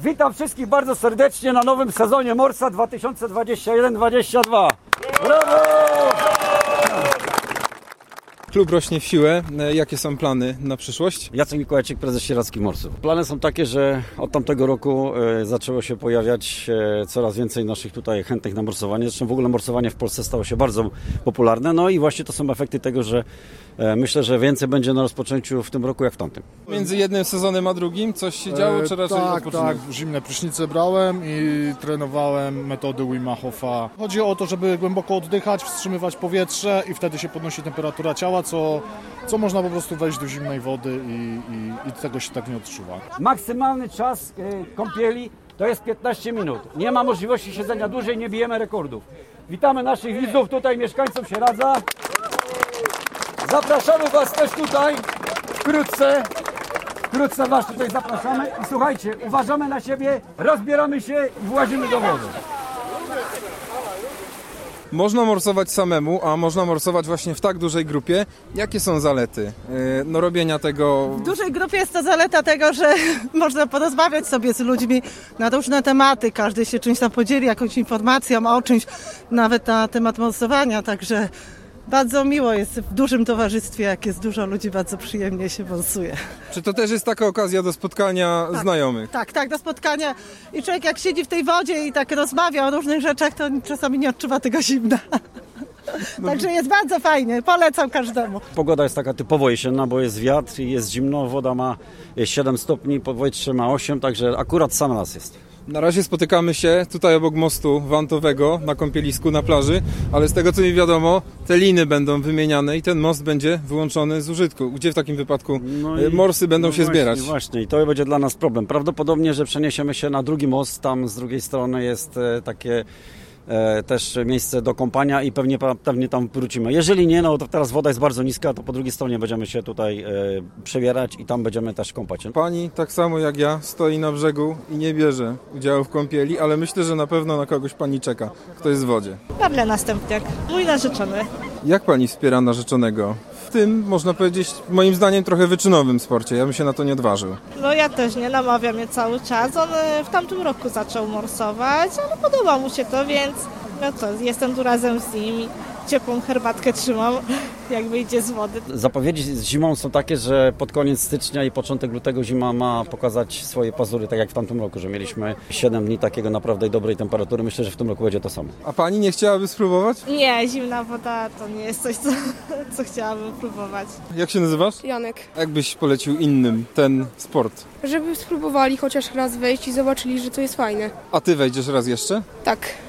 Witam wszystkich bardzo serdecznie na nowym sezonie Morsa 2021-22. Brawo! Klub rośnie w siłę. Jakie są plany na przyszłość? Jacek Mikołajczyk, prezes Sieradzkich Morsów. Plany są takie, że od tamtego roku zaczęło się pojawiać coraz więcej naszych tutaj chętnych na morsowanie. Zresztą w ogóle morsowanie w Polsce stało się bardzo popularne. No i właśnie to są efekty tego, że myślę, że więcej będzie na rozpoczęciu w tym roku jak w tamtym. Między jednym sezonem a drugim coś się działo, czy raczej Tak, zimne prysznice brałem i trenowałem metody Wima Hofa. Chodzi o to, żeby głęboko oddychać, wstrzymywać powietrze i wtedy się podnosi temperatura ciała, co można po prostu wejść do zimnej wody i tego się tak nie odczuwa. Maksymalny czas kąpieli to jest 15 minut. Nie ma możliwości siedzenia dłużej, nie bijemy rekordów. Witamy naszych widzów, tutaj mieszkańców Sieradza. Zapraszamy Was też tutaj, wkrótce Was tutaj zapraszamy i słuchajcie, uważamy na siebie, rozbieramy się i włazimy do wody. Można morsować samemu, a można morsować właśnie w tak dużej grupie. Jakie są zalety robienia tego? W dużej grupie jest to zaleta tego, że można porozmawiać sobie z ludźmi na różne tematy. Każdy się czymś tam podzieli, jakąś informacją o czymś, nawet na temat morsowania, także bardzo miło jest w dużym towarzystwie, jak jest dużo ludzi, bardzo przyjemnie się morsuje. Czy to też jest taka okazja do spotkania znajomych? Tak, do spotkania. I człowiek jak siedzi w tej wodzie i tak rozmawia o różnych rzeczach, to czasami nie odczuwa tego zimna. Także jest bardzo fajnie, polecam każdemu. Pogoda jest taka typowo jesienna, bo jest wiatr i jest zimno, woda ma 7 stopni, powietrze ma 8, także akurat sam raz jest. Na razie spotykamy się tutaj obok mostu wantowego na kąpielisku, na plaży, ale z tego co mi wiadomo, te liny będą wymieniane i ten most będzie wyłączony z użytku. Gdzie w takim wypadku morsy będą się zbierać? Właśnie, i to będzie dla nas problem. Prawdopodobnie, że przeniesiemy się na drugi most, tam z drugiej strony jest takie też miejsce do kąpania i pewnie tam wrócimy. Jeżeli nie, no to teraz woda jest bardzo niska, to po drugiej stronie będziemy się tutaj przebierać i tam będziemy też kąpać. Pani, tak samo jak ja, stoi na brzegu i nie bierze udziału w kąpieli, ale myślę, że na pewno na kogoś pani czeka, kto jest w wodzie. Marlena Stępniak, mój narzeczony. Jak pani wspiera narzeczonego w tym, można powiedzieć, moim zdaniem trochę wyczynowym sporcie? Ja bym się na to nie odważył. No ja też nie, namawiam mnie cały czas. On w tamtym roku zaczął morsować, ale podoba mu się to, więc no co, jestem tu razem z nim i ciepłą herbatkę trzymam, jak wyjdzie z wody. Zapowiedzi z zimą są takie, że pod koniec stycznia i początek lutego zima ma pokazać swoje pazury, tak jak w tamtym roku, że mieliśmy 7 dni takiego naprawdę dobrej temperatury. Myślę, że w tym roku będzie to samo. A pani nie chciałaby spróbować? Nie, zimna woda to nie jest coś, co chciałabym próbować. Jak się nazywasz? Janek. Jak byś polecił innym ten sport? Żeby spróbowali chociaż raz wejść i zobaczyli, że to jest fajne. A ty wejdziesz raz jeszcze? Tak.